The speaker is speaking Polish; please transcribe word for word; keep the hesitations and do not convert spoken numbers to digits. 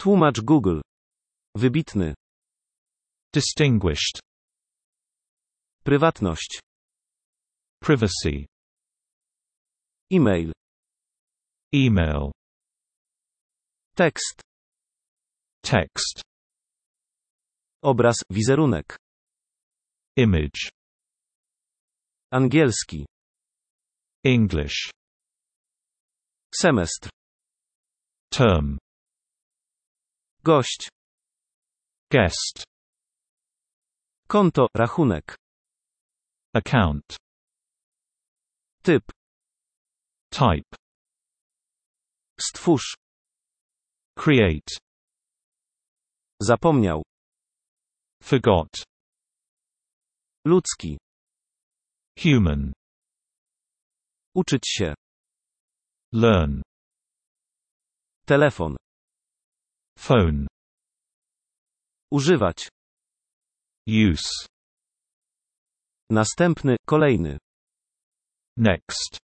Tłumacz Google. Wybitny. Distinguished. Prywatność. Privacy. E-mail. Email. Tekst. Text. Obraz, wizerunek. Image. Angielski. English. Semestr. Term. Gość. Guest. Konto, rachunek. Account. Typ. Type. Stwórz. Create. Zapomniał. Forgot. Ludzki. Human. Uczyć się. Learn. Telefon. Phone. Używać. Use. Następny, kolejny. Next.